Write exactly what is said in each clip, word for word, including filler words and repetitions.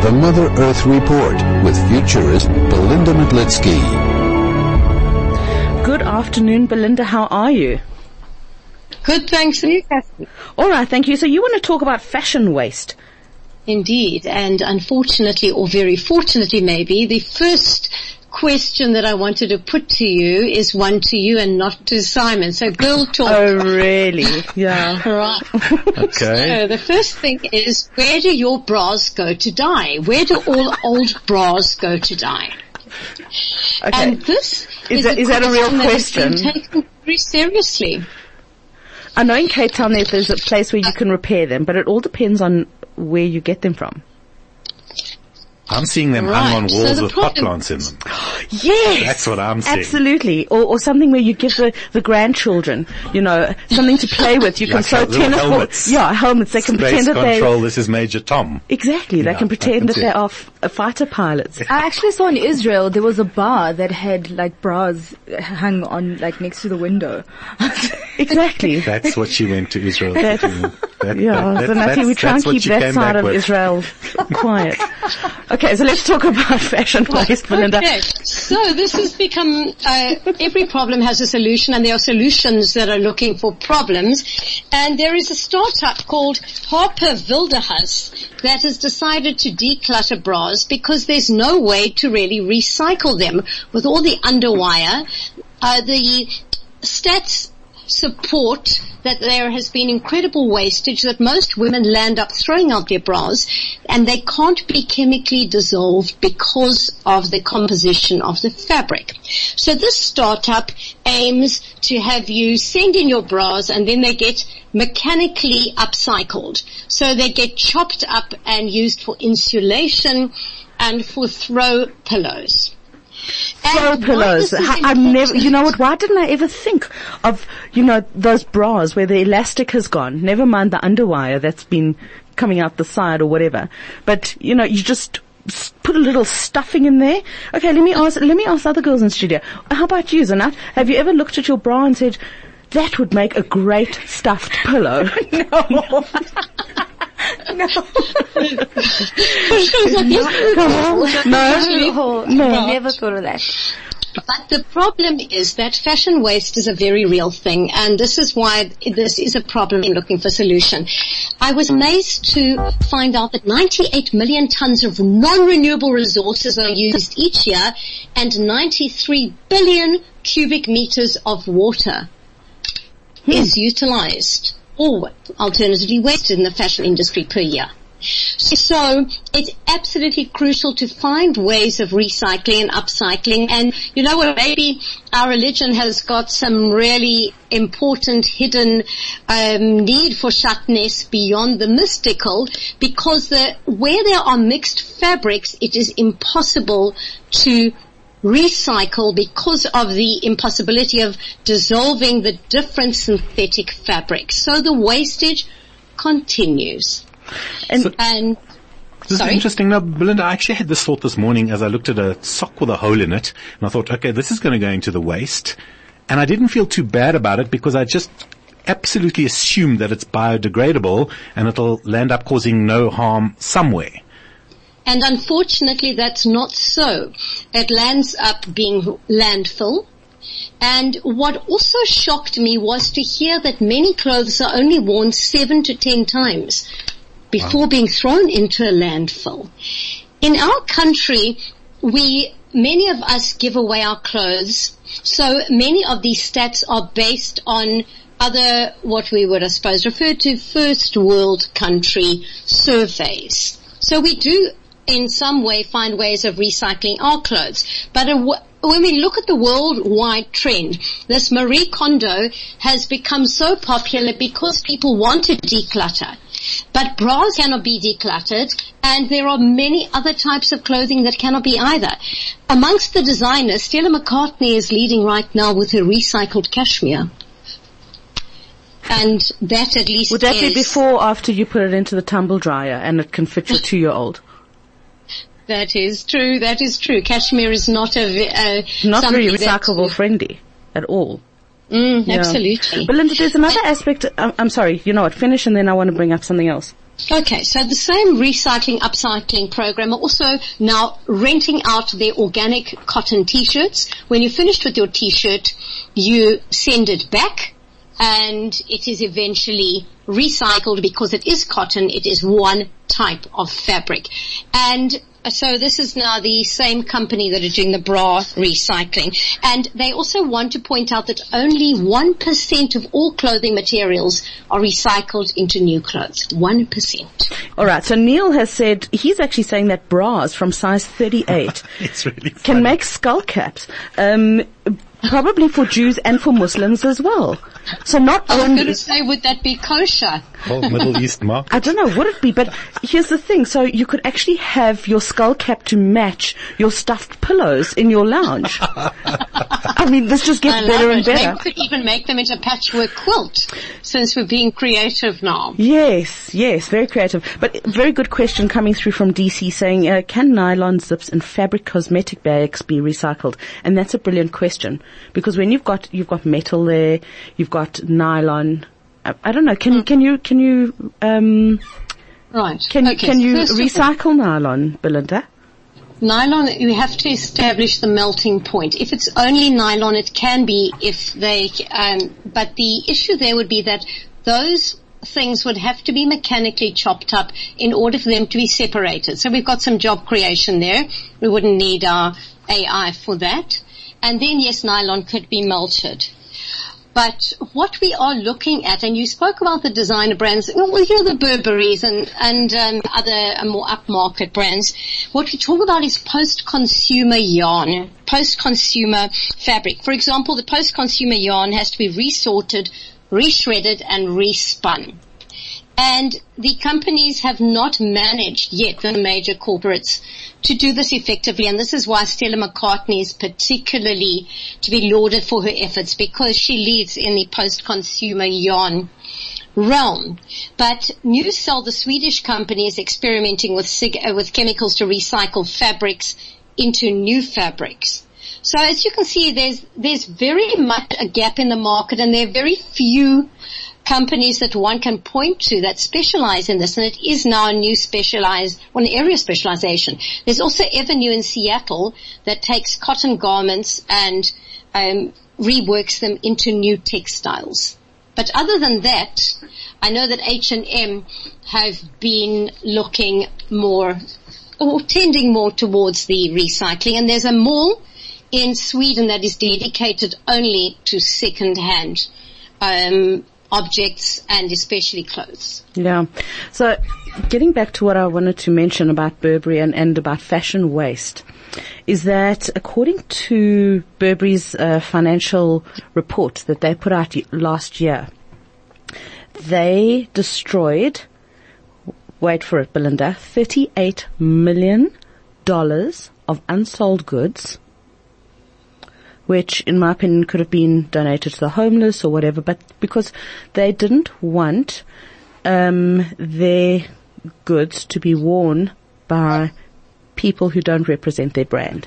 The Mother Earth Report with futurist Belinda Matlitsky. Good afternoon, Belinda. How are you? Good, thanks. And you, Kathy? All right, thank you. So you want to talk about fashion waste? Indeed, and unfortunately, or very fortunately maybe, the first question that I wanted to put to you is one to you and not to Simon. So girl talk. Oh, really? Yeah. Right. Okay. So the first thing is, where do your bras go to die? Where do all old bras go to die? Okay. And this is, is, that, a is that a real question? That has been taken very seriously. I know in Cape Town there's a place where you can repair them, but it all depends on where you get them from. I'm seeing them right. hung on walls so with pot plants in them. Yes! That's what I'm seeing. Absolutely. Or, or something where you give the, the grandchildren, you know, something to play with. You like can sew tennis helmets. balls. Yeah, helmets. They can Space pretend that they... control, this is Major Tom. Exactly. They Yeah, can pretend can that see they it. are f- uh, fighter pilots. I actually saw in Israel there was a bar that had like bras hung on like next to the window. Exactly. That's what she went to Israel That's- to do. That, Yeah, that, so that, Natalie, we that's- try and that's what keep she that came side back of with. Israel quiet. Okay, so let's talk about fashion waste, Belinda. Okay, so this has become, uh, every problem has a solution, and there are solutions that are looking for problems. And there is a startup called Harper Wilderhuis that has decided to declutter bras because there's no way to really recycle them. With all the underwire, uh, the stats support that there has been incredible wastage, that most women land up throwing out their bras and they can't be chemically dissolved because of the composition of the fabric. So this startup aims to have you send in your bras and then they get mechanically upcycled. So they get chopped up and used for insulation and for throw pillows. Throw And pillows. why this is I- I've never, you know important- what, why didn't I ever think of, you know, those bras where the elastic has gone? Never mind the underwire that's been coming out the side or whatever. But, you know, you just s- put a little stuffing in there. Okay, let me ask, let me ask other girls in studio. How about you, Zanat? Have you ever looked at your bra and said, that would make a great stuffed pillow? No. No. Come on. No. No. Never thought of that. But the problem is that fashion waste is a very real thing, and this is why this is a problem in looking for solution. I was amazed to find out that ninety-eight million tons of non-renewable resources are used each year, and ninety-three billion cubic meters of water hmm. is utilized, or alternatively wasted in the fashion industry per year. So it's absolutely crucial to find ways of recycling and upcycling. And you know what, maybe our religion has got some really important hidden um, need for shatnez beyond the mystical, because the, where there are mixed fabrics, it is impossible to recycle because of the impossibility of dissolving the different synthetic fabrics. So the wastage continues. And, So- And This Sorry? is interesting. Now, Belinda, I actually had this thought this morning as I looked at a sock with a hole in it, and I thought, okay, this is going to go into the waste. And I didn't feel too bad about it because I just absolutely assumed that it's biodegradable and it'll land up causing no harm somewhere. And unfortunately, that's not so. It lands up being landfill. And what also shocked me was to hear that many clothes are only worn seven to ten times before wow. being thrown into a landfill. In our country, we, many of us give away our clothes. So many of these stats are based on other, what we would, I suppose, refer to first world country surveys. So we do in some way find ways of recycling our clothes. But a, when we look at the worldwide trend, this Marie Kondo has become so popular because people want to declutter. But bras cannot be decluttered, and there are many other types of clothing that cannot be either. Amongst the designers, Stella McCartney is leading right now with her recycled cashmere. And that at least Would that is, be before or after you put it into the tumble dryer and it can fit your two-year-old? That is true, that is true. Cashmere is not a... Uh, not very that- recyclable friendly at all. Mm, Yeah. Absolutely. But Linda, there's another aspect. I'm, I'm sorry, you know what, finish and then I want to bring up something else. Okay, so the same recycling, upcycling program are also now renting out their organic cotton t-shirts. When you're finished with your t-shirt, you send it back and it is eventually recycled because it is cotton. It is one type of fabric. And so this is now the same company that are doing the bra recycling. And they also want to point out that only one percent of all clothing materials are recycled into new clothes. one percent. All right. So Neil has said, he's actually saying that bras from size thirty-eight It's really funny. can make skull caps. Um, probably for Jews and for Muslims as well. So not I was only... going to say, would that be kosher? Whole Middle East market. I don't know, would it be? But here's the thing. So you could actually have your skull cap to match your stuffed pillows in your lounge. I mean, this just gets I better love and it. better. Maybe we could even make them into a patchwork quilt, since we're being creative now. Yes, yes, very creative. But very good question coming through from D C saying, uh, can nylon zips and fabric cosmetic bags be recycled? And that's a brilliant question, because when you've got, you've got metal there, you've got nylon, I, I don't know, can, mm. can you, can you, um, right. can you, okay, can so you first of recycle all, nylon, Belinda? Nylon, you have to establish the melting point. If it's only nylon, it can be if they, um, but the issue there would be that those things would have to be mechanically chopped up in order for them to be separated. So we've got some job creation there. We wouldn't need our A I for that. And then yes, nylon could be melted. But what we are looking at, and you spoke about the designer brands, well, you know, the Burberrys and, and um, other uh, more upmarket brands. What we talk about is post-consumer yarn, post-consumer fabric. For example, the post-consumer yarn has to be resorted, reshredded, and respun. And the companies have not managed yet, the major corporates, to do this effectively. And this is why Stella McCartney is particularly to be lauded for her efforts, because she leads in the post-consumer yarn realm. But Newcell, the Swedish company, is experimenting with, cig- uh, with chemicals to recycle fabrics into new fabrics. So as you can see, there's there's very much a gap in the market, and there are very few companies that one can point to that specialize in this, and it is now a new specialized, one area specialization. There's also Avenue in Seattle that takes cotton garments and um, reworks them into new textiles. But other than that, I know that H and M have been looking more, or tending more towards the recycling, and there's a mall in Sweden that is dedicated only to second-hand um objects and especially clothes. Yeah. So getting back to what I wanted to mention about Burberry and, and about fashion waste is that according to Burberry's uh, financial report that they put out last year, they destroyed, wait for it, Belinda, thirty-eight million dollars of unsold goods, which in my opinion could have been donated to the homeless or whatever, but because they didn't want um, their goods to be worn by people who don't represent their brand.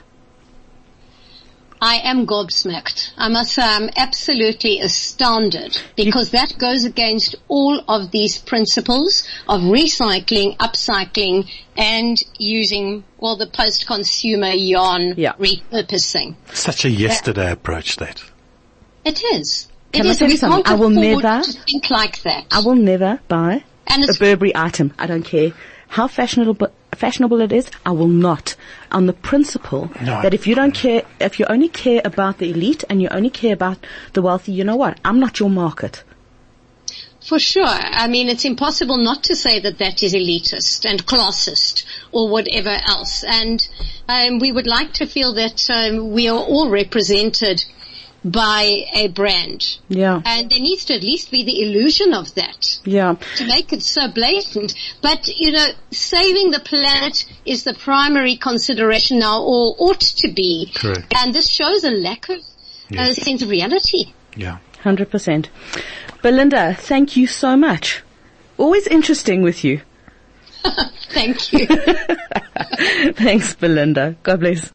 I am gobsmacked. I must say I'm absolutely astounded, because you, that goes against all of these principles of recycling, upcycling, and using, well, the post-consumer yarn yeah. repurposing. Such a yesterday that, approach, that. It is. Can it I is. tell you We something? can't I will afford never to think like that. I will never buy and a Burberry item. I don't care how fashionable fashionable it is. I will not, on the principle no, that if you don't care, if you only care about the elite and you only care about the wealthy, you know what? I'm not your market. For sure. I mean, it's impossible not to say that that is elitist and classist or whatever else. And um, we would like to feel that um, we are all represented by a brand. Yeah. And there needs to at least be the illusion of that. Yeah. To make it so blatant. But, you know, saving the planet is the primary consideration now, or ought to be. Correct. And this shows a lack of yes. a sense of reality. Yeah. one hundred percent. Belinda, thank you so much. Always interesting with you. Thank you. Thanks, Belinda. God bless.